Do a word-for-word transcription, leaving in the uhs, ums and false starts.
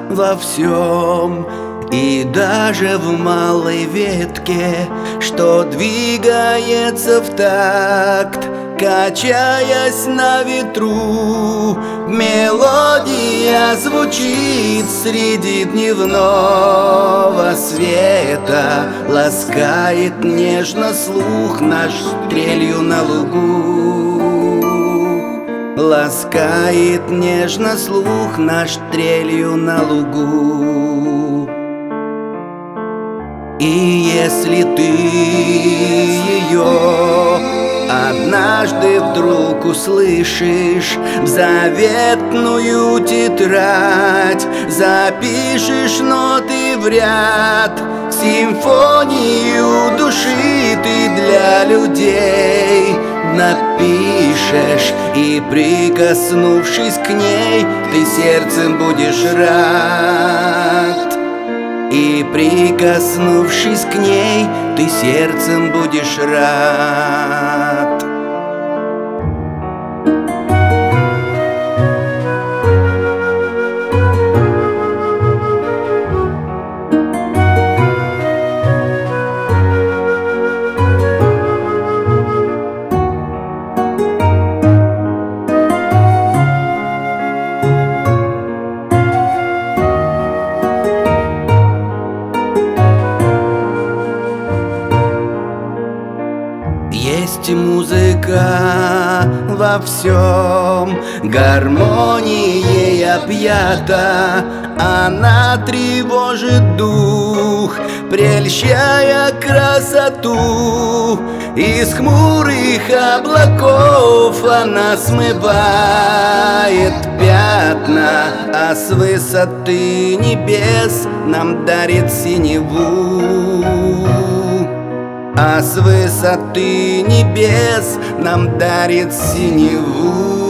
во всем, и даже в малой ветке, что двигается в такт, качаясь на ветру. Мелодия звучит среди дневного света, ласкает нежно слух наш трелью на лугу. Ласкает нежно слух наш трелью на лугу. И если ты ее однажды вдруг услышишь, в заветную тетрадь запишешь ноты в ряд, симфонию души ты для людей напишешь, и, прикоснувшись к ней, ты сердцем будешь рад. И, прикоснувшись к ней, ты сердцем будешь рад. Есть музыка во всем, гармонией объята, она тревожит дух, прельщая красоту. Из хмурых облаков она смывает пятна, а с высоты небес нам дарит синеву. А с высоты небес нам дарит синеву.